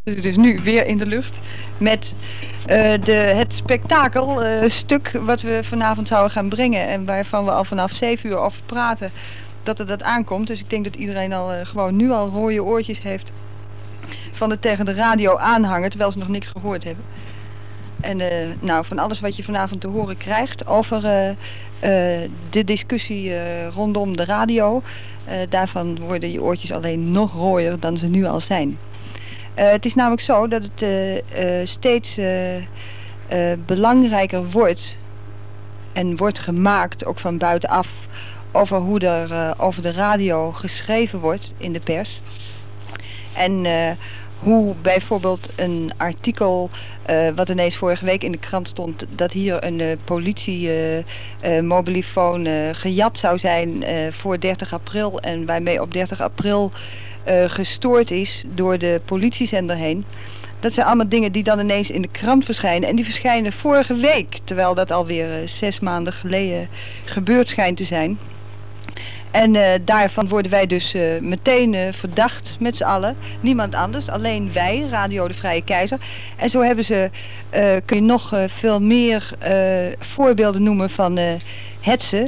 Dus nu weer in de lucht met het spektakelstuk wat we vanavond zouden gaan brengen en waarvan we al vanaf 7 uur over praten dat er dat aankomt. Dus ik denk dat iedereen al gewoon nu al rode oortjes heeft van het tegen de radio aanhangen terwijl ze nog niks gehoord hebben. En nou, van alles wat je vanavond te horen krijgt over de discussie rondom de radio, daarvan worden je oortjes alleen nog rooier dan ze nu al zijn. Het is namelijk zo dat het steeds belangrijker wordt en wordt gemaakt, ook van buitenaf, over hoe er over de radio geschreven wordt in de pers. En hoe bijvoorbeeld een artikel, wat ineens vorige week in de krant stond, dat hier een politiemobielefoon gejat zou zijn voor 30 april en waarmee op 30 april gestoord is door de politiezender heen. Dat zijn allemaal dingen die dan ineens in de krant verschijnen. En die verschijnen vorige week, terwijl dat alweer 6 maanden geleden gebeurd schijnt te zijn. En daarvan worden wij dus meteen verdacht met z'n allen. Niemand anders, alleen wij, Radio de Vrije Keizer. En zo hebben ze, kun je nog veel meer voorbeelden noemen van hetsen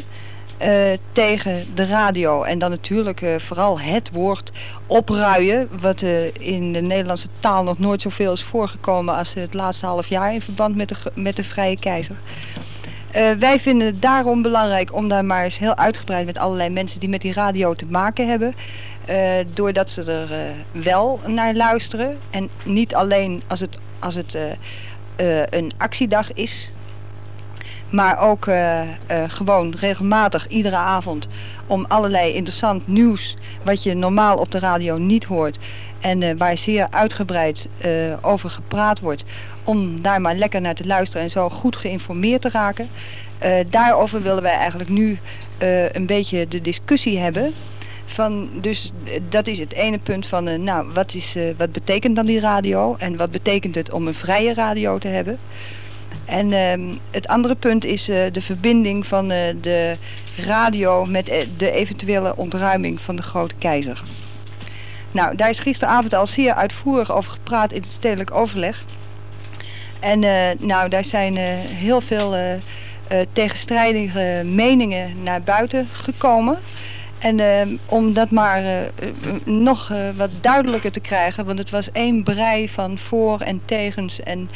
tegen de radio. En dan natuurlijk vooral het woord opruien, wat in de Nederlandse taal nog nooit zoveel is voorgekomen als het laatste half jaar in verband met de Vrije Keizer. Wij vinden het daarom belangrijk om daar maar eens heel uitgebreid met allerlei mensen die met die radio te maken hebben, doordat ze er wel naar luisteren en niet alleen als het een actiedag is, maar ook gewoon regelmatig iedere avond om allerlei interessant nieuws wat je normaal op de radio niet hoort en waar zeer uitgebreid over gepraat wordt, om daar maar lekker naar te luisteren en zo goed geïnformeerd te raken. Daarover willen wij eigenlijk nu een beetje de discussie hebben. Dus dat is het ene punt van, nou, wat betekent dan die radio en wat betekent het om een vrije radio te hebben? En het andere punt is de verbinding van de radio met de eventuele ontruiming van de Grote Keizer. Nou, daar is gisteravond al zeer uitvoerig over gepraat in het stedelijk overleg. En nou, daar zijn heel veel tegenstrijdige meningen naar buiten gekomen. En om dat maar nog wat duidelijker te krijgen, want het was één brei van voor en tegens en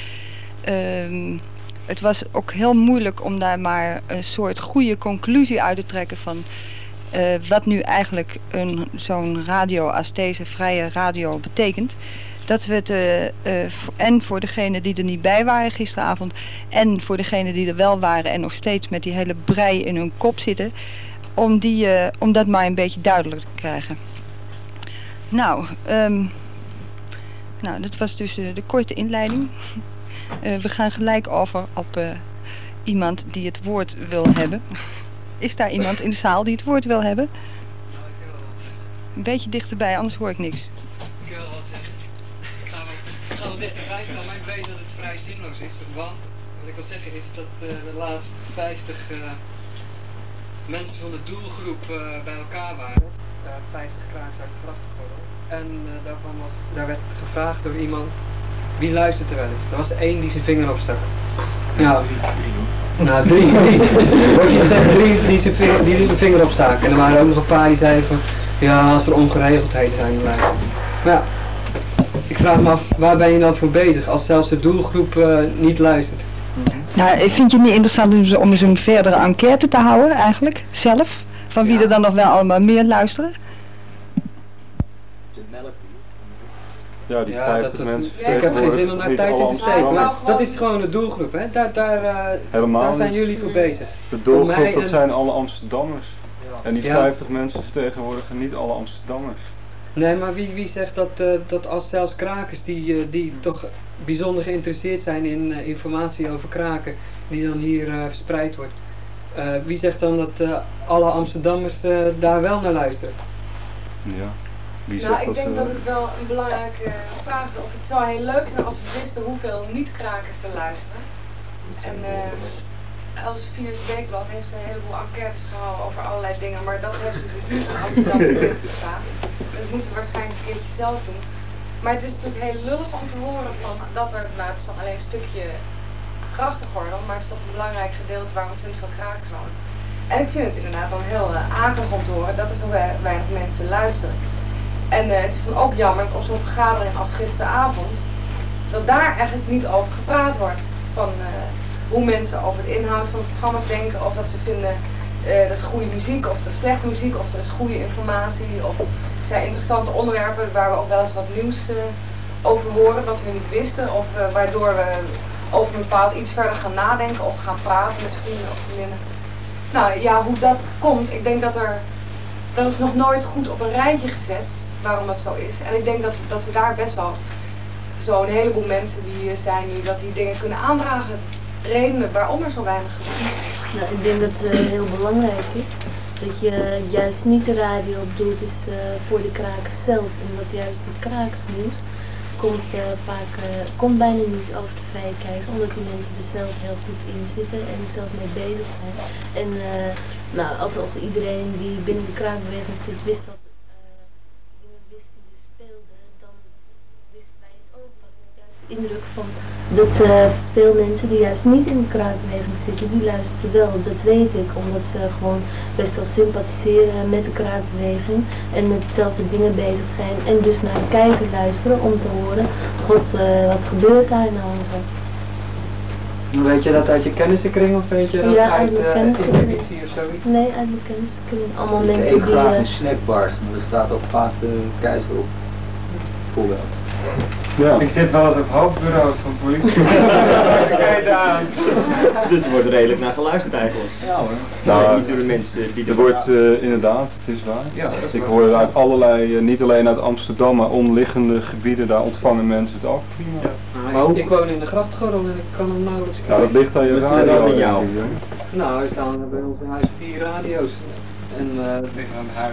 het was ook heel moeilijk om daar maar een soort goede conclusie uit te trekken van wat nu eigenlijk zo'n radio als deze vrije radio betekent. Dat we het en voor degenen die er niet bij waren gisteravond en voor degenen die er wel waren en nog steeds met die hele brei in hun kop zitten, om dat maar een beetje duidelijk te krijgen. Nou, dat was dus de korte inleiding. We gaan gelijk over op iemand die het woord wil hebben. Is daar iemand in de zaal die het woord wil hebben? Nou, ik wil wel wat zeggen. Een beetje dichterbij, anders hoor ik niks. Ik wil wel wat zeggen. Ik ga wel dichterbij staan, maar ik weet dat het vrij zinloos is. Want, wat ik wil zeggen is dat de laatste 50 mensen van de doelgroep bij elkaar waren. 50 kraaks uit de gracht gegooid. En daar werd gevraagd door iemand, wie luistert er wel eens? Er was 1 die zijn vinger opstak. Ja. 3. Nou, 3. Wordt je gezegd 3 die zijn vinger opstaken. En er waren ook nog een paar die zeiden van, ja, als er ongeregeldheden zijn dan luisteren. Maar ja, ik vraag me af, waar ben je dan voor bezig als zelfs de doelgroep niet luistert? Nou, vind je het niet interessant om eens een verdere enquête te houden eigenlijk, zelf? Van wie er dan nog wel allemaal meer luisteren? Ja, die 50 mensen. Ja, ik heb geen zin om daar tijd in te steken, maar dat is gewoon de doelgroep, hè? Daar zijn jullie voor bezig. De doelgroep, dat zijn alle Amsterdammers. En die 50 mensen vertegenwoordigen niet alle Amsterdammers. Nee, maar wie zegt dat als zelfs krakers die toch bijzonder geïnteresseerd zijn in informatie over kraken, die dan hier verspreid wordt, wie zegt dan dat alle Amsterdammers daar wel naar luisteren? Ja. Nou, ik denk dat het wel een belangrijke vraag is. Of het zou heel leuk zijn als we wisten hoeveel niet-krakers er luisteren. En Elsevier's Weekblad heeft een heleboel enquêtes gehouden over allerlei dingen, maar dat hebben ze dus niet in Amsterdam bekend gestaan. Dus dat moeten we waarschijnlijk een keertje zelf doen. Maar het is natuurlijk heel lullig om te horen van dat er, nou het is dan alleen een stukje grachtengordel, maar het is toch een belangrijk gedeelte waar ontzettend veel krakers wonen. En ik vind het inderdaad dan heel akelig om te horen dat er zo weinig mensen luisteren. En het is dan ook jammer dat op zo'n vergadering als gisteravond, dat daar eigenlijk niet over gepraat wordt. Van hoe mensen over de inhoud van de programma's denken, of dat ze vinden dat is goede muziek, of er is slechte muziek, of er is goede informatie, of er zijn interessante onderwerpen waar we ook wel eens wat nieuws over horen wat we niet wisten, of waardoor we over een bepaald iets verder gaan nadenken of gaan praten met vrienden of vriendinnen. Nou ja, hoe dat komt, ik denk dat is nog nooit goed op een rijtje gezet waarom dat zo is. En ik denk dat we daar best wel zo'n heleboel mensen die zijn nu, dat die dingen kunnen aandragen. Redenen waarom er zo weinig gebeurt. Nou, ik denk dat het heel belangrijk is dat je juist niet de radio bedoeld is voor de krakers zelf. En dat juist het krakersnieuws komt bijna niet over de vrije kijkers, omdat die mensen er zelf heel goed in zitten en er zelf mee bezig zijn. En nou, als iedereen die binnen de kraakbeweging zit wist dat dingen wist die er speelden, dan wisten wij het ook. Was het juist de indruk van dat veel mensen die juist niet in de kraakbeweging zitten, die luisteren wel. Dat weet ik, omdat ze gewoon best wel sympathiseren met de kraakbeweging en met dezelfde dingen bezig zijn. En dus naar de keizer luisteren om te horen, god, wat gebeurt daar nou en zo. Weet je dat uit je kennissenkring of weet je dat uit intuïtie of zoiets? Nee, uit mijn kennissenkring. Allemaal Ik mensen eet die... graag in snackbars, maar er staat ook vaak de keizer op. Voorbeeld. Ja. Ik zit wel eens op hoofdbureaus van de politie. Kijk aan. Dus er wordt redelijk naar geluisterd eigenlijk. Ja hoor. Nou, niet door de mensen die er wordt inderdaad, het is waar. Ja, dat is Ik waar. hoor uit allerlei, niet alleen uit Amsterdam, maar omliggende gebieden, daar ontvangen mensen het ook prima. Ja. Maar hoe- Ik woon in de grachtengordel en ik kan hem nauwelijks Nou, dat ligt aan je Dat ligt radio. aan jou. denk ik, hè? Nou, er staan bij ons in huis 4 radio's. En Dat ligt aan het huis.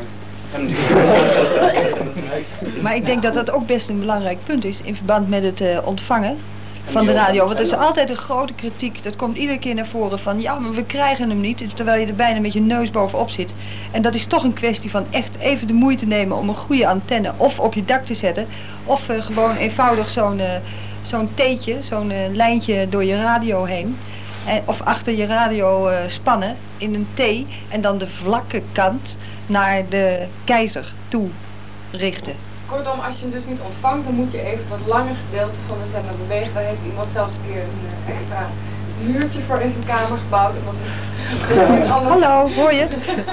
Maar ik denk dat dat ook best een belangrijk punt is in verband met het ontvangen van de radio. Want er is altijd een grote kritiek, dat komt iedere keer naar voren van ja, maar we krijgen hem niet, terwijl je er bijna met je neus bovenop zit. En dat is toch een kwestie van echt even de moeite nemen om een goede antenne of op je dak te zetten, of gewoon eenvoudig zo'n theetje, zo'n lijntje door je radio heen. Of achter je radio spannen in een T en dan de vlakke kant naar de keizer toe richten. Kortom, als je hem dus niet ontvangt, dan moet je even wat langer gedeelte van de zender bewegen. Daar heeft iemand zelfs een keer een extra muurtje voor in zijn kamer gebouwd. Omdat hij het anders, Hallo, hoor je het?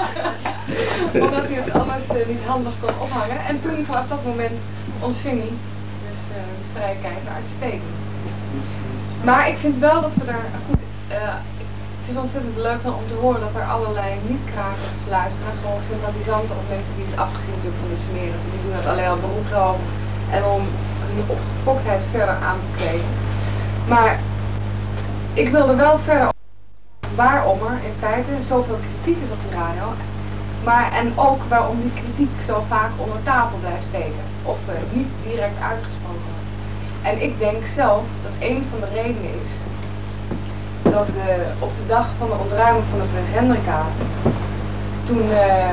omdat hij het anders niet handig kon ophangen. En toen, vanaf dat moment, ontving hij dus de vrije keizer uitstekend. Maar ik vind wel dat we daar goed... het is ontzettend leuk dan om te horen dat er allerlei niet-krakers luisteren. Gewoon sympathisanten of mensen die het afgezien hebben van de smeren. Die doen het alleen al beroepshalve en om hun opgefoktheid verder aan te kweken. Maar ik wilde wel verder op waarom er in feite zoveel kritiek is op de radio. Maar en ook waarom die kritiek zo vaak onder tafel blijft steken. Of niet direct uitgesproken wordt. En ik denk zelf dat een van de redenen is dat op de dag van de ontruiming van de Prins Hendrikade, toen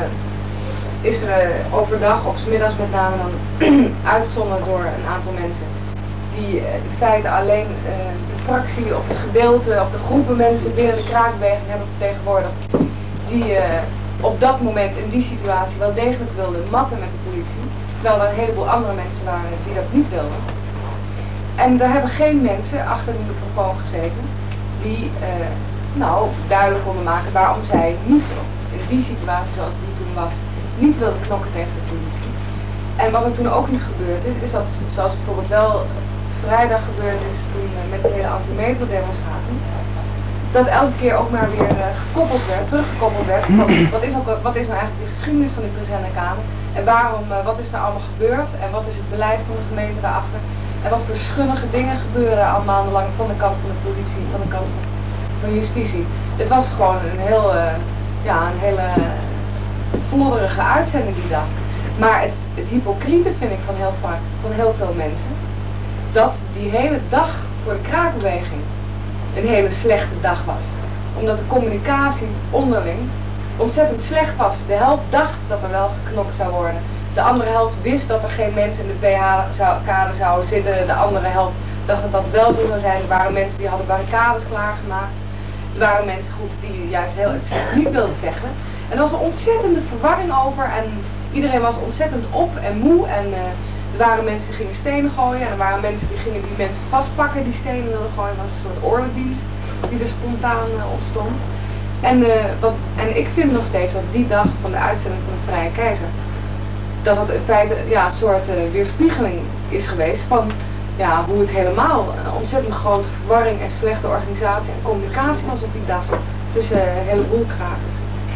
is er overdag of 's middags met name dan uitgezonden door een aantal mensen die in feite alleen de fractie of het gedeelte of de groepen mensen binnen de kraakbeweging hebben vertegenwoordigd die op dat moment in die situatie wel degelijk wilden matten met de politie, terwijl er een heleboel andere mensen waren die dat niet wilden. En daar hebben geen mensen achter de microfoon gezeten die duidelijk konden maken waarom zij niet in die situatie zoals die toen was, niet wilden knokken tegen de politie. En wat er toen ook niet gebeurd is dat zoals bijvoorbeeld wel vrijdag gebeurd is toen met de hele anti-metro-demonstratie, dat elke keer ook maar weer teruggekoppeld werd van wat is nou eigenlijk de geschiedenis van die Prins Hendrikade en waarom, wat is er allemaal gebeurd en wat is het beleid van de gemeente daarachter. En wat voor schunnige dingen gebeuren al maandenlang van de kant van de politie, van de kant van justitie. Dit was gewoon een hele plodderige uitzending die dag. Maar het hypocriete vind ik van heel veel mensen, dat die hele dag voor de kraakbeweging een hele slechte dag was. Omdat de communicatie onderling ontzettend slecht was. De helft dacht dat er wel geknokt zou worden. de andere helft wist dat er geen mensen in de PH-kade zouden zitten. De andere helft dacht dat dat wel zo zou zijn. Er waren mensen die hadden barricades klaargemaakt. Er waren mensen goed die juist heel erg niet wilden vechten. En er was een ontzettende verwarring over en iedereen was ontzettend op en moe. En er waren mensen die gingen stenen gooien en er waren mensen die gingen die mensen vastpakken die stenen wilden gooien. Het was een soort ordendienst die er spontaan ontstond. En ik vind nog steeds dat die dag van de uitzending van de Vrije Keizer, dat dat in feite een soort weerspiegeling is geweest van hoe het helemaal een ontzettend grote verwarring en slechte organisatie en communicatie was op die dag tussen een heleboel krakers.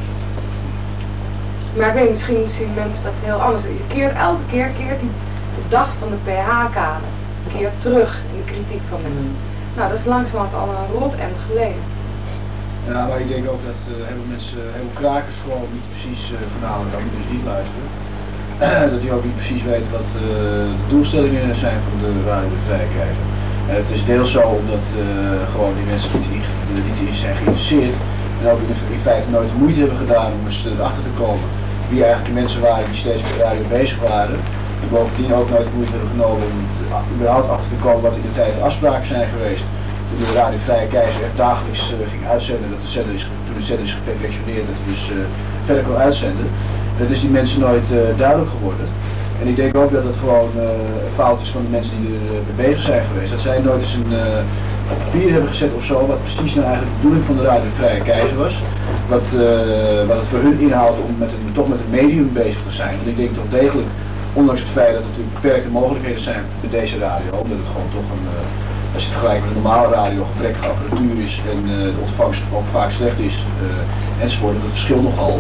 Maar ik weet, misschien zien mensen dat heel anders. Elke keer keert die de dag van de PH-kade terug in de kritiek van mensen. Nou, dat is langzamerhand al een rot end geleden. Ja, maar ik denk ook dat heel veel mensen, heel veel krakers gewoon niet precies vanavond dan dus niet luisteren. Dat die ook niet precies weten wat de doelstellingen zijn van de Radio de Vrije Keizer. Het is deels zo omdat gewoon die mensen niet in zijn geïnteresseerd en ook in feite nooit de moeite hebben gedaan om eens erachter te komen wie eigenlijk de mensen waren die steeds met de radio bezig waren. En bovendien ook nooit de moeite hebben genomen om überhaupt achter te komen wat in de tijd de afspraken zijn geweest. Toen de Radio Vrije Keizer echt dagelijks ging uitzenden, toen de zender is geperfectioneerd dat hij dus verder kon uitzenden. Dat is die mensen nooit duidelijk geworden. En ik denk ook dat het gewoon een fout is van de mensen die er mee bezig zijn geweest. Dat zij nooit eens een op papier hebben gezet of zo, wat precies nou eigenlijk de bedoeling van de Radio Vrije Keizer was. Wat het voor hun inhoudt om toch met een medium bezig te zijn. Want ik denk toch degelijk, ondanks het feit dat er natuurlijk beperkte mogelijkheden zijn met deze radio, omdat het gewoon toch als je het vergelijkt met een normale radio, gebrekkige apparatuur is en de ontvangst ook vaak slecht is enzovoort, dat verschilt nogal.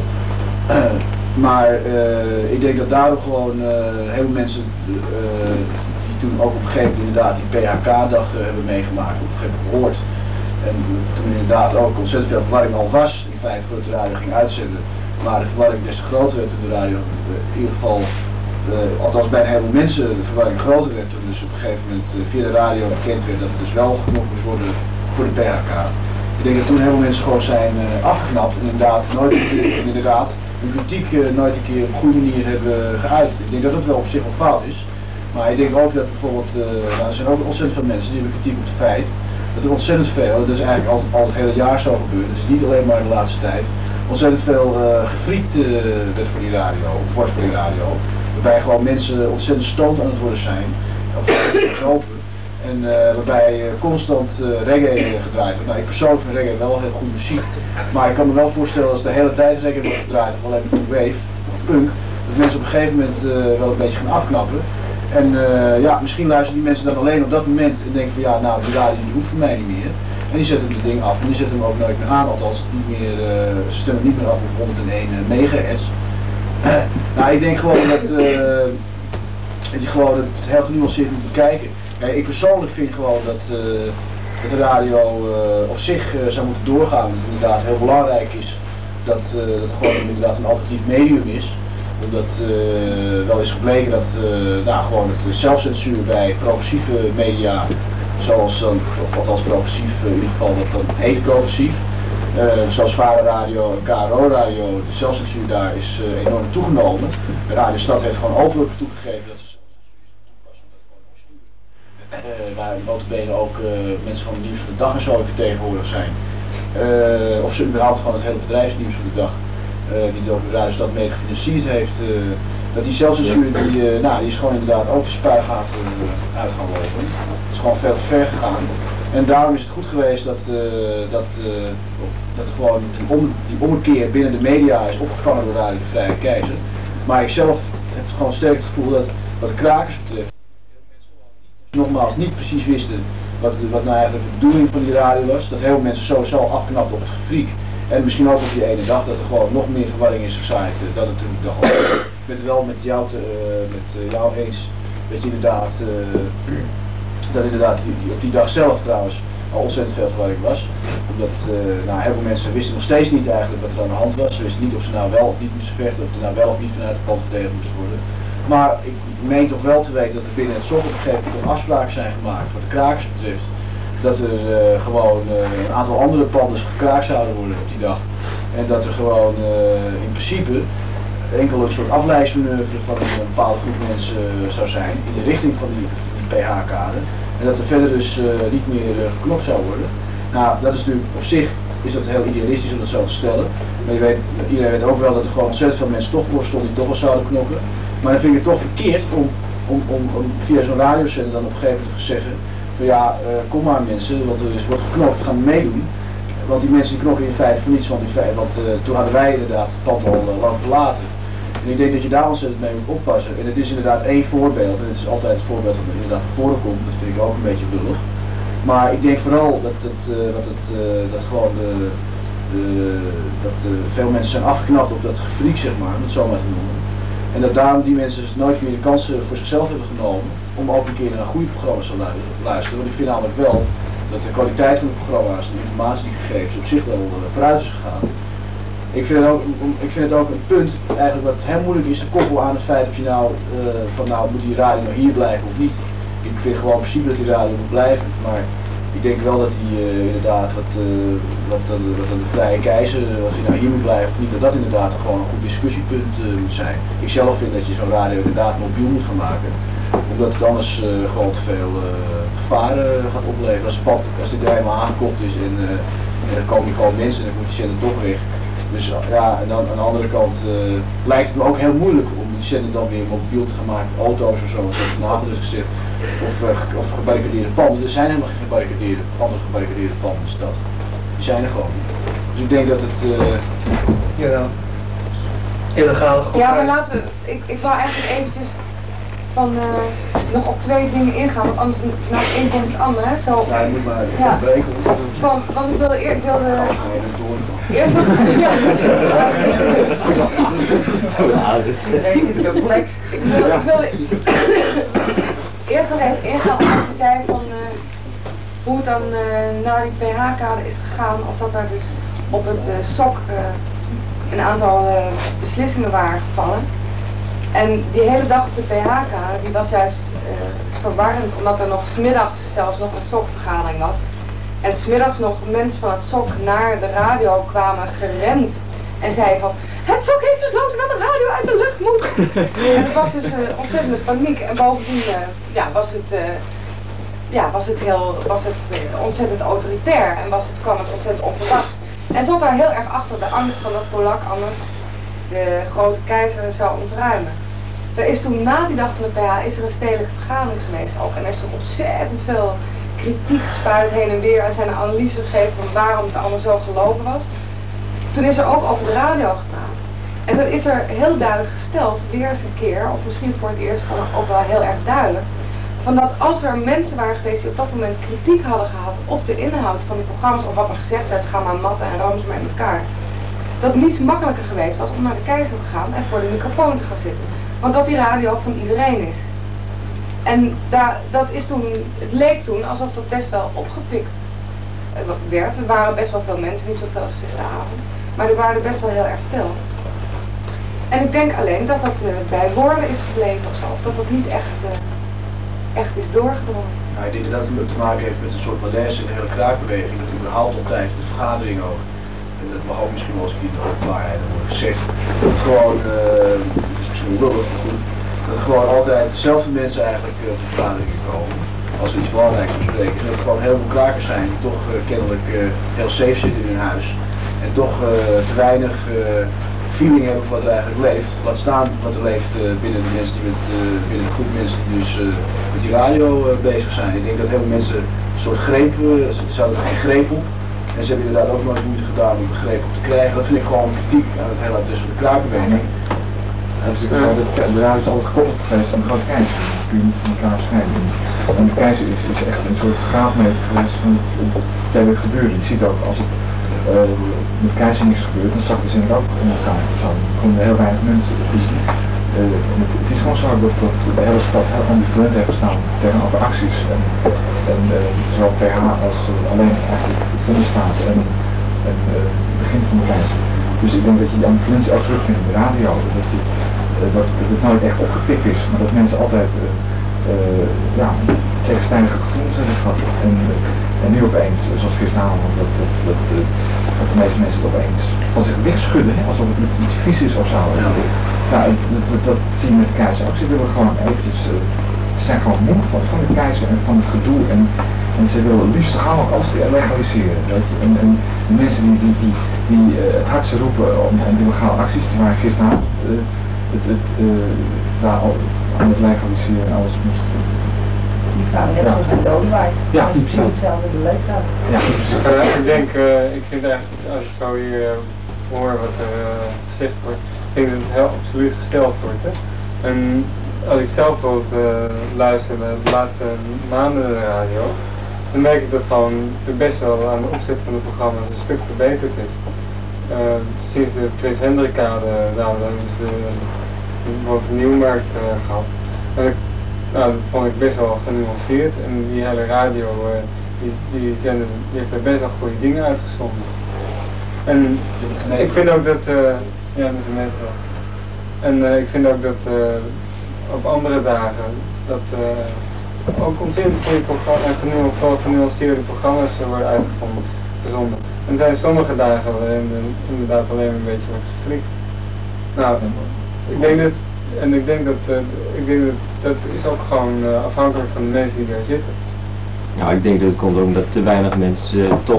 Maar ik denk dat daardoor gewoon heel veel mensen die toen ook op een gegeven moment inderdaad die PHK-dag hebben meegemaakt of hebben gehoord. En toen inderdaad ook ontzettend veel verwarring al was, in feite voordat de radio ging uitzenden. Maar de verwarring des te groter werd toen de radio, in ieder geval, althans bij een heleboel mensen de verwarring groter werd. Toen dus op een gegeven moment via de radio bekend werd dat het dus wel genoeg moest worden voor de PHK. Ik denk dat toen heel veel mensen gewoon zijn afgeknapt en inderdaad hun kritiek nooit een keer op een goede manier hebben geuit. Ik denk dat dat wel op zich wel fout is. Maar ik denk ook dat bijvoorbeeld, er zijn ook ontzettend veel mensen die hebben kritiek op het feit dat er ontzettend veel, dat is eigenlijk al het hele jaar zo gebeurd, het is niet alleen maar de laatste tijd, ontzettend veel gefriekt werd voor die radio, of wordt voor die radio. Waarbij gewoon mensen ontzettend stoned aan het worden zijn, of lopen. En waarbij constant reggae gedraaid wordt. Nou, ik persoonlijk vind reggae wel heel goede muziek. Maar ik kan me wel voorstellen als de hele tijd reggae wordt gedraaid, of alleen met wave of punk, dat mensen op een gegeven moment wel een beetje gaan afknappen. En misschien luisteren die mensen dan alleen op dat moment en denken van ja, nou die radio die hoeft voor mij niet meer. En die zetten het ding af en die zetten hem ook nooit meer aan, althans niet meer, ze stemmen niet meer af op 101 megahertz. Nou, ik denk gewoon dat je gewoon het heel genuanceerd moet bekijken. Kijk, ik persoonlijk vind gewoon dat de radio op zich zou moeten doorgaan. Dat het inderdaad heel belangrijk is dat het gewoon inderdaad een alternatief medium is. Omdat wel is gebleken dat gewoon het zelfcensuur bij progressieve media, zoals dan, of althans progressief in ieder geval, dat dan heet progressief. Zoals Vara Radio en KRO Radio, de zelfcensuur daar is enorm toegenomen. De Radio Stad heeft gewoon openlijk toegegeven dat ze waar notabene ook mensen van het nieuws van de dag en zo vertegenwoordigd zijn. Of ze überhaupt gewoon het hele bedrijfsnieuws van de dag, die door de Radio Stad mee gefinancierd heeft, dat die zelfcensuur die is gewoon inderdaad ook de spuigaten uit gaan lopen. Het is gewoon veel te ver gegaan. En daarom is het goed geweest dat gewoon die ommekeer binnen de media is opgevangen door Radio de Vrije Keizer. Maar ik zelf heb gewoon sterk het gevoel dat wat de krakers betreft, nogmaals niet precies wisten wat nou eigenlijk de bedoeling van die radio was. Dat heel veel mensen sowieso afknapten op het gefriek. En misschien ook op die ene dag dat er gewoon nog meer verwarring is gezaaid dan het toen ik dacht. Ik ben het wel met jou eens dat je inderdaad, op die dag zelf trouwens al ontzettend veel verwarring was. Omdat heel veel mensen wisten nog steeds niet eigenlijk wat er aan de hand was. Ze wisten niet of ze nou wel of niet moesten vechten, of er nou wel of niet vanuit de kant verdedigd moest worden. Maar ik meen toch wel te weten dat er binnen het SOC op een gegeven moment afspraken zijn gemaakt wat de krakers betreft. Dat er gewoon een aantal andere panden gekraakt zouden worden op die dag. En dat er gewoon in principe enkel een soort afleidingsmanoeuvre van een bepaalde groep mensen zou zijn in de richting van die pH-kade. En dat er verder dus niet meer geknopt zou worden. Nou, dat is natuurlijk op zich is dat heel idealistisch om dat zo te stellen. Maar iedereen weet ook wel dat er gewoon ontzettend veel mensen toch voor stonden die toch wel zouden knokken. Maar dan vind ik het toch verkeerd om via zo'n radiozender dan op een gegeven moment te zeggen van ja, kom maar mensen, want er wordt geknokt, we gaan meedoen. Want die mensen die knokken in feite voor niets, want toen hadden wij inderdaad het pand al lang verlaten. En ik denk dat je daar ontzettend mee moet oppassen. En het is inderdaad één voorbeeld, en het is altijd het voorbeeld dat inderdaad naar voren komt, dat vind ik ook een beetje lullig. Maar ik denk vooral dat veel mensen zijn afgeknapt op dat gefriek, zeg maar, om het zo maar te noemen. En dat daarom die mensen dus nooit meer de kans voor zichzelf hebben genomen om ook een keer naar goede programma's te luisteren. Want ik vind namelijk wel dat de kwaliteit van de programma's, de informatie die gegeven is, op zich wel vooruit is gegaan. Ik vind het ook een punt eigenlijk wat heel moeilijk is te koppelen aan het feit of je nou moet die radio nou hier blijven of niet. Ik vind gewoon in principe dat die radio moet blijven, maar ik denk wel dat hij inderdaad wat de vrije keizer, of hij nou hier moet blijven of niet, dat inderdaad gewoon een goed discussiepunt moet zijn. Ik zelf vind dat je zo'n radio inderdaad mobiel moet gaan maken, omdat het anders gewoon te veel gevaren gaat opleveren. Als die er helemaal aangekocht is en dan komen hier gewoon mensen en dan moet die zender toch weg. Dus ja, en dan aan de andere kant lijkt het me ook heel moeilijk om die zender dan weer mobiel te gaan maken, auto's of zo, zoals vanavond is gezegd, of gebarricadeerde panden. Er zijn helemaal geen andere gebarricadeerde panden in de stad. Die zijn er gewoon niet. Dus ik denk dat het... illegale groep. Ja, maar laten we, ik wou eigenlijk eventjes nog op twee dingen ingaan, want anders na het een komt het ander, hè? Zo. Ja, je moet maar breken. Want ik wilde eerst nog... Ja. Ik wilde eerst nog even ingaan op wat je zei van hoe het dan naar die pH-kade is gegaan, of dat daar dus op het SOC een aantal beslissingen waren gevallen. En die hele dag op de pH-kade, die was juist verwarrend, omdat er nog 's middags zelfs nog een SOC-vergadering was. En 's middags nog mensen van het SOC naar de radio kwamen gerend en zeiden van het SOC heeft besloten dat de radio uit de lucht moet. En het was dus ontzettende paniek en bovendien was het ontzettend autoritair en kwam het ontzettend onverwachts. En zat daar heel erg achter de angst van dat Polak anders de grote keizer zou ontruimen. Er is toen na die dag van de PH is er een stedelijke vergadering geweest ook en er is er ontzettend veel kritiek gespuit heen en weer en zijn een analyse gegeven van waarom het allemaal zo gelopen was. Toen is er ook over de radio gepraat. En toen is er heel duidelijk gesteld, weer eens een keer, of misschien voor het eerst ook wel heel erg duidelijk, van dat als er mensen waren geweest die op dat moment kritiek hadden gehad op de inhoud van die programma's, of wat er gezegd werd, ga maar matten en room ze maar in elkaar, dat niets makkelijker geweest was om naar de keizer te gaan en voor de microfoon te gaan zitten. Want dat die radio van iedereen is. En dat is toen, het leek toen alsof dat best wel opgepikt werd. Er waren best wel veel mensen, niet zoveel als gisteravond, maar er waren er best wel heel erg veel. En ik denk alleen dat dat bij woorden is gebleven of zo, of dat dat niet echt is doorgedrongen. Ja, ik denk dat het te maken heeft met een soort malaise in de hele kraakbeweging, dat überhaupt altijd de vergadering ook. En dat mag ook misschien wel eens niet de openbaarheid worden gezegd. Dat het gewoon, het is misschien wel maar goed, dat er gewoon altijd dezelfde mensen eigenlijk op de vergaderingen komen. Als ze iets belangrijks bespreken. En dat er gewoon heel veel krakers zijn die toch kennelijk heel safe zitten in hun huis. En toch te weinig feeling hebben voor wat er eigenlijk leeft. Laat staan wat er leeft binnen de mensen die binnen de groep mensen die dus met die radio bezig zijn. Ik denk dat heel veel mensen een soort greep, ze hadden er geen greep op. En ze hebben inderdaad ook nooit moeite gedaan om begreep op te krijgen. Dat vind ik gewoon kritiek aan het hele adres van de kraakbeweging. Het is natuurlijk zo dat de radio is altijd gekoppeld geweest aan de grote keizer. Dat kun je niet van elkaar scheiden. En de keizer is echt een soort graadmeter geweest van het hele gebeuren. Je ziet ook als het met de keizer niks gebeurt, dan zakt de zin ook in elkaar. Zo, er komen heel weinig mensen. Het is gewoon zo dat de hele stad heel ambivalent heeft gestaan tegenover acties. En zowel PH als alleen eigenlijk onder staat en het begin van de keizer. Dus ik denk dat je die ambivalentie ook terugvindt in de radio. Dat het nooit echt opgepikt is, maar dat mensen altijd tegenstrijdige gevoelens hebben gehad. En nu opeens, zoals gisteravond, dat de meeste mensen het opeens van zich wegschudden, alsof het iets vies is of zo. Ja. Ja, dat zie je met de keizer ook. Ze willen gewoon eventjes, ze zijn gewoon moe van de keizer en van het gedoe. En ze willen het liefst gaan ook alles legaliseren. Weet je? En de mensen die het hardste roepen om illegale acties, die waren gisteravond aan het legaliseren en alles moest. Die kwamen net zoals met Dodenwaard. Ja, dat is precies hetzelfde beleefd. Ja, ik denk, ik vind eigenlijk, als ik zo hier hoor wat er gezegd wordt, ik denk dat het heel absoluut gesteld wordt. Hè? En als ik zelf bijvoorbeeld luister naar de laatste maanden de radio, dan merk ik dat gewoon best wel aan de opzet van het programma een stuk verbeterd is. Sinds de Prins Hendrikkade, dan is bijvoorbeeld een Nieuwmarkt gehad. Dat vond ik best wel genuanceerd en die hele radio, die heeft er best wel goede dingen uitgezonden. En ik vind ook dat, ja met de metro. En ik vind ook dat op andere dagen, dat ook ontzettend goede programma's en vooral genuanceerde programma's worden uitgezonden. En er zijn sommige dagen waarin inderdaad alleen een beetje wordt geflikt. Nou, ik denk dat is ook gewoon afhankelijk van de mensen die daar zitten. Ja, ik denk dat het komt ook omdat te weinig mensen toch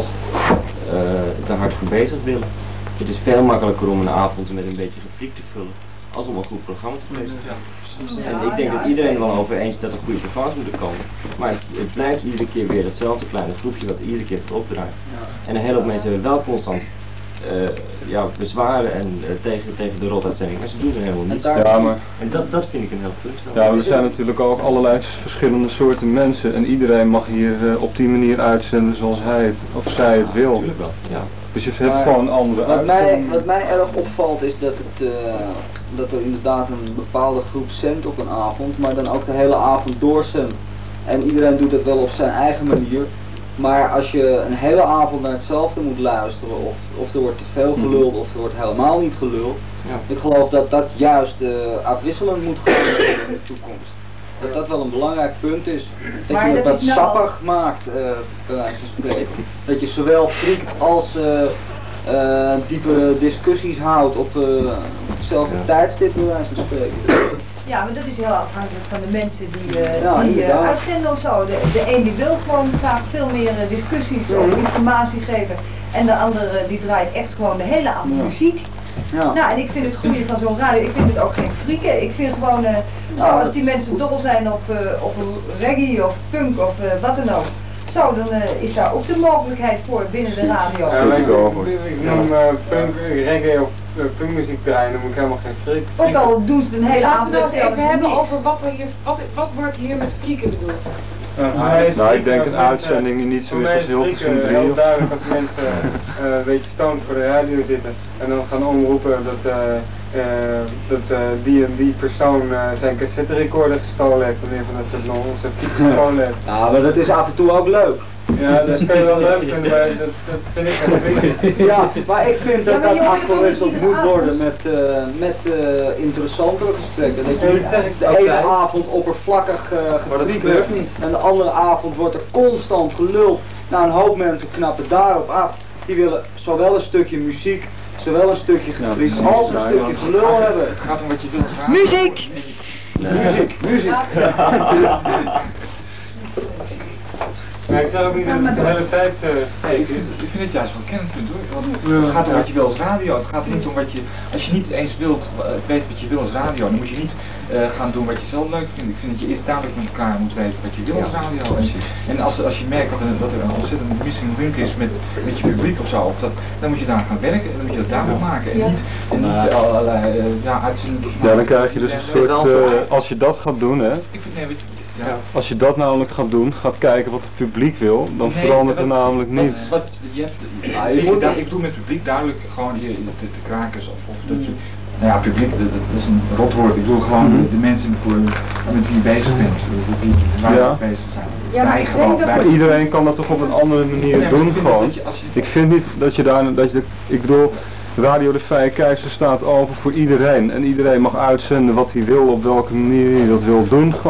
te hard voor bezig willen. Het is veel makkelijker om een avond met een beetje geflikt te vullen, als om een goed programma te presenteren. En ik denk dat iedereen wel over eens dat er goede programma's moeten komen. Maar het blijft iedere keer weer hetzelfde kleine groepje wat iedere keer het opdraait. En een hele hoop mensen hebben wel constant bezwaren en tegen de rotuitzending, maar ze doen er helemaal niets. Ja, maar en dat vind ik een heel punt. ja, maar er zijn natuurlijk ook allerlei verschillende soorten mensen en iedereen mag hier op die manier uitzenden zoals hij het of zij het wil. Natuurlijk wel, ja. Dus je hebt gewoon andere uitzendingen. Wat mij erg opvalt is dat er inderdaad een bepaalde groep zendt op een avond, maar dan ook de hele avond doorzendt. En iedereen doet het wel op zijn eigen manier. Maar als je een hele avond naar hetzelfde moet luisteren, of er wordt te veel geluld, of er wordt helemaal niet geluld. Ja. Ik geloof dat dat juist afwisselend moet gaan in de toekomst. Dat dat wel een belangrijk punt is. Dat je het wat sappig maakt, bij wijze van spreken. Dat je zowel frikt als diepere discussies houdt op hetzelfde tijdstip, bij wijze van spreken. Ja, maar dat is heel afhankelijk van de mensen die uitzenden of zo. De een die wil gewoon graag veel meer discussies of informatie geven. En de andere die draait echt gewoon de hele avond muziek. Ja. Nou, en ik vind het goede van zo'n radio, ik vind het ook geen frieken. Ik vind gewoon, zoals die mensen dol zijn op reggae of punk of wat dan ook. Zo, dan is daar ook de mogelijkheid voor binnen de radio. Ja, ik noem punk, reggae of punkmuziek draaien, dan moet ik helemaal geen freak. Ook al doen ze het een hele avond hetzelfde. Laten we het even hebben over wat wordt hier met frieken bedoeld? Ik denk een uitzending die niet zo is als Hilversum 3. Heel duidelijk als mensen een beetje stoned voor de radio zitten en dan gaan omroepen dat die en die persoon zijn cassette recorder gestolen heeft, of meer van dat soort nonsens gestolen heeft. Ja, maar dat is af en toe ook leuk. Ja, dat is wel leuk vinden, maar dat vind ik echt. Ja, maar ik vind dat dat afgewisseld moet worden met interessantere gesprekken. Dat je niet de ene avond oppervlakkig geflikt wordt en de andere avond wordt er constant geluld. Nou, een hoop mensen knappen daarop af. Die willen zowel een stukje muziek, zowel een stukje geflikt als een stukje gelul hebben. Het gaat om wat je wilt vragen. Muziek! Muziek! Maar ik zeg ook niet dat het de hele tijd ik vind het juist wel een kernpunt hoor. Want het gaat om wat je wil als radio. Het gaat niet om wat je, als je niet eens weet wat je wil als radio, dan moet je niet gaan doen wat je zelf leuk vindt. Ik vind dat je eerst duidelijk met elkaar moet weten wat je wil als radio. En als je merkt dat er een ontzettend missing link is met je publiek of zo, dan moet je daar gaan werken en dan moet je dat duidelijk maken. En niet allerlei uitzendingen. Ja, dan krijg je dus een soort, als je dat gaat doen hè. Ik vind, ja. Als je dat namelijk gaat doen, gaat kijken wat het publiek wil, dan verandert er namelijk niets. Ik bedoel met publiek duidelijk gewoon de krakers of dat je... Nou ja, publiek, dat is een rotwoord. Ik bedoel gewoon de mensen met wie je bezig bent, waar je bezig zijn. Ja, maar iedereen kan dat toch op een andere manier doen gewoon. Ik vind niet dat je daar, ik bedoel, Radio de Vrije Keizer staat open voor iedereen en iedereen mag uitzenden wat hij wil, op welke manier hij dat wil doen gewoon.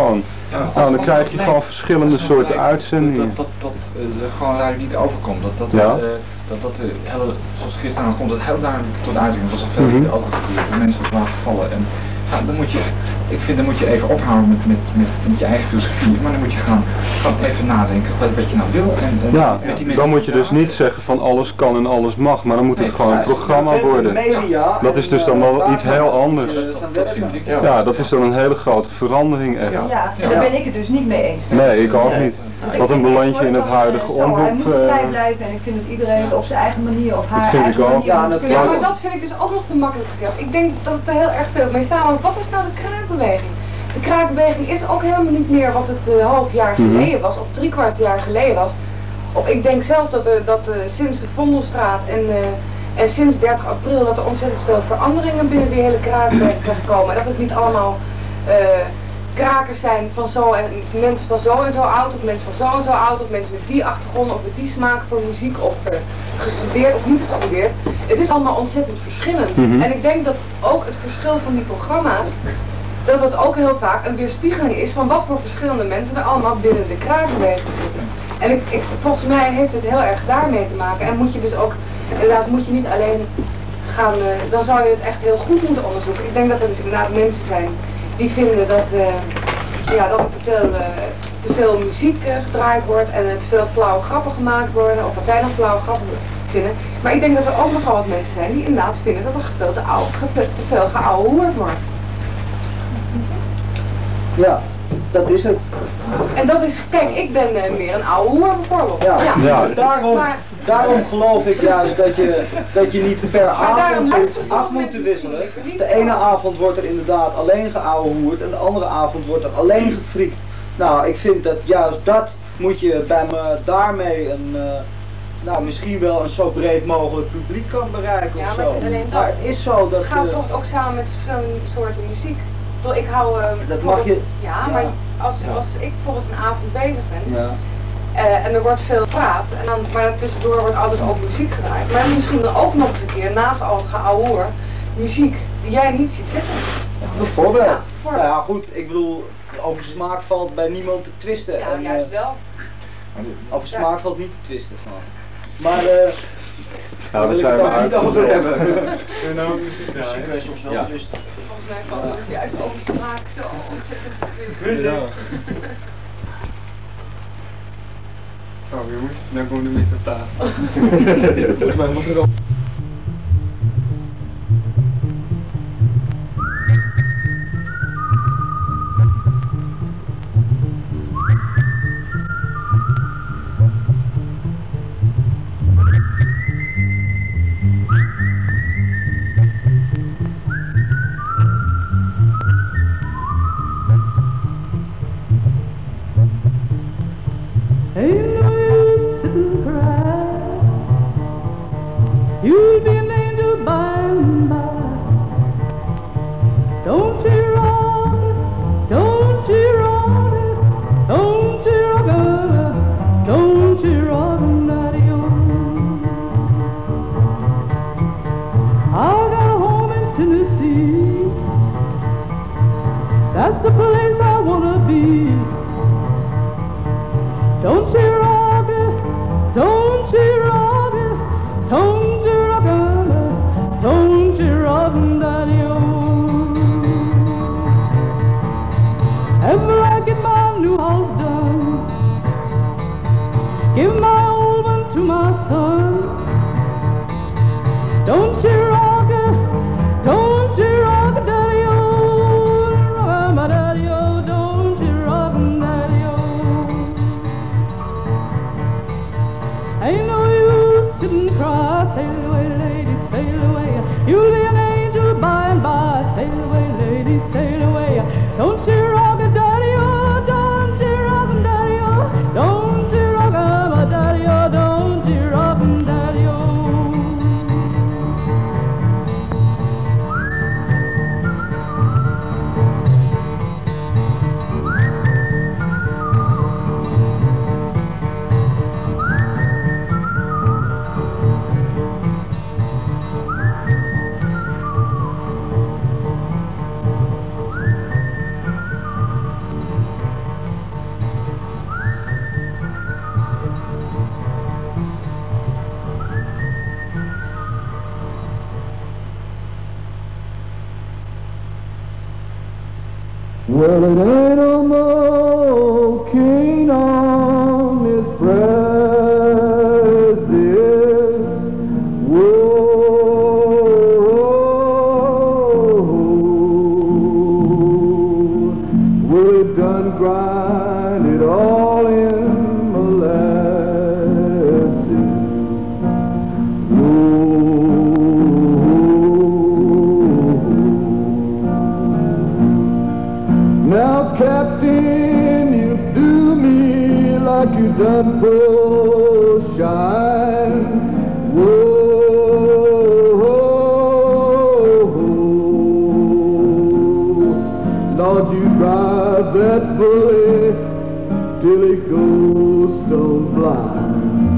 Nou, dan krijg je gewoon verschillende soorten uitzendingen. Dat gewoon eigenlijk niet overkomt. Dat hele, zoals gisteren komt, dat heel duidelijk tot uiting. Dat was al veel eerder ook al gebeurd. Dat mensen het laten vallen. En ja, dan moet je even ophouden met je eigen filosofie. Maar dan moet je gaan even nadenken wat je nou wil. Dan moet je dus niet zeggen van alles kan en alles mag. Maar dan moet het gewoon een programma worden. Dat is dus dan wel iets heel anders. Dat vind ik. Ja, dat is dan een hele grote verandering echt. Ja, daar ben ik het dus niet mee eens. Nee, ik ook niet. Wat een belandje in het huidige omroep. Hij moet vrij blijven en ik vind dat iedereen het op zijn eigen manier of haar dat vind eigen ik ook. manier Ja, maar dat vind ik dus ook nog te makkelijk gezegd. Ik denk dat het er heel erg veel mee samenhangt. Wat is nou de kraakbeweging? De kraakbeweging is ook helemaal niet meer wat het half jaar geleden was of 3/4 jaar geleden was. Of ik denk zelf dat sinds de Vondelstraat en sinds 30 april dat er ontzettend veel veranderingen binnen die hele kraakbeweging zijn gekomen. En dat het niet allemaal krakers zijn van zo en mensen van zo en zo oud of mensen van zo en zo oud of mensen met die achtergrond of met die smaak voor muziek of gestudeerd of niet gestudeerd. Het is allemaal ontzettend verschillend. En ik denk dat ook het verschil van die programma's, dat het ook heel vaak een weerspiegeling is van wat voor verschillende mensen er allemaal binnen de kraakbeweging zitten. En volgens mij heeft het heel erg daarmee te maken en moet je dus ook, inderdaad moet je niet alleen gaan, dan zou je het echt heel goed moeten onderzoeken. Ik denk dat er dus inderdaad mensen zijn die vinden dat er te veel muziek gedraaid wordt en te veel flauwe grappen gemaakt worden, of dat zij dan flauwe grappen vinden. Maar ik denk dat er ook nogal wat mensen zijn die inderdaad vinden dat er te veel geouwehoerd wordt. Ja, dat is het. En dat is, kijk, ik ben meer een ouwehoer bijvoorbeeld. Ja. Daarom geloof ik juist dat je niet per avond zoiets af moet wisselen. De ene avond wordt er inderdaad alleen geouwehoerd en de andere avond wordt er alleen gefriekt. Nou, ik vind dat juist dat moet je bij me daarmee misschien wel een zo breed mogelijk publiek kan bereiken of zo. Maar het is alleen dat. Maar het is zo dat... Het gaat toch ook samen met verschillende soorten muziek. Ik hou... dat mag je... Ja, maar als ik bijvoorbeeld een avond bezig ben en er wordt veel gepraat, maar tussendoor wordt altijd ook muziek gedraaid. Maar misschien dan ook nog eens een keer, naast al het geouwehoer, muziek die jij niet ziet zitten. Bijvoorbeeld. Ja, nou ja, goed, ik bedoel, over smaak valt bij niemand te twisten. Ja, juist wel. Over smaak valt niet te twisten. Maar we zijn er niet over hebben. Misschien kun je soms wel twisten. Volgens mij valt het juist over smaak zo ontzettend te twisten. Zo jongens, dan komen de mis op tafel. Volgens mij moet er wel... You'll be an angel by and by. Don't you rock it, don't you rock it, don't you rock it, don't you rock it, daddy-o. I got a home in Tennessee. That's the place I wanna be. Don't you rock it, don't you rock it, don't you rock it, don't you rock it, daddy-o. Ever I get my new house done, give my old one to my son. Don't you rock it, don't you rock it, daddy-o, my daddy-o, don't you rock it, daddy-o. Ain't no use sit and cry, sail away, lady, sail away. You'll be an angel by and by, sail away, lady, sail away. Don't you rock it, daddy-o, don't you rock it, daddy-o, don't you rock it, my daddy-o, don't you rock it, daddy-o. you done full shine. Whoa, Lord, you drive that bullet till it goes stone blind.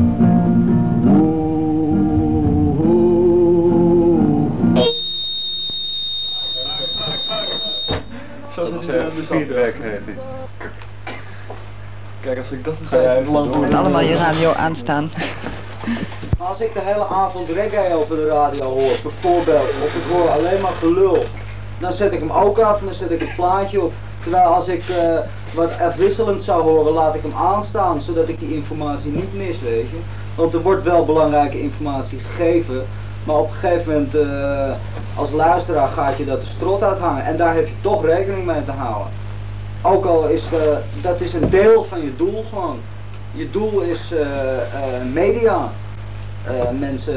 Zoals het feedback heet dit. Kijk, als ik dat Ga jij even Je moet allemaal je radio aanstaan. Maar als ik de hele avond reggae over de radio hoor, bijvoorbeeld, of ik hoor alleen maar gelul, dan zet ik hem ook af en dan zet ik het plaatje op. Terwijl als ik wat afwisselend zou horen, laat ik hem aanstaan, zodat ik die informatie niet mis, weet je. Want er wordt wel belangrijke informatie gegeven, maar op een gegeven moment als luisteraar gaat je dat de strot uithangen en daar heb je toch rekening mee te houden. Ook al is dat is een deel van je doel gewoon. Je doel is media. Mensen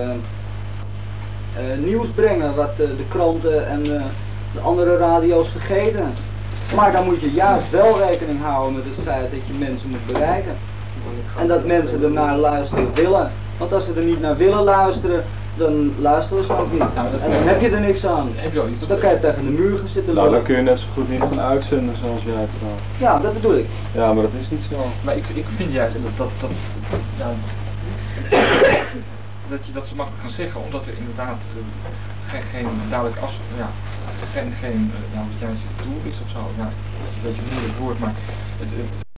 nieuws brengen wat de kranten en de andere radio's vergeten. Maar dan moet je juist wel rekening houden met het feit dat je mensen moet bereiken. En dat mensen ernaar luisteren willen. Want als ze er niet naar willen luisteren, dan luisteren ze ook niet. En dan heb je er niks aan. Want dan kan je tegen de muur gaan zitten. Nou, dan kun je net zo goed niet gaan uitzenden zoals jij trouwens. Ja, dat bedoel ik. Ja, maar dat is niet zo. Maar ik vind juist dat je dat zo makkelijk kan zeggen, omdat er inderdaad geen duidelijk wat jij zegt doel is of zo. Ja, dat is een beetje een moeilijk woord, maar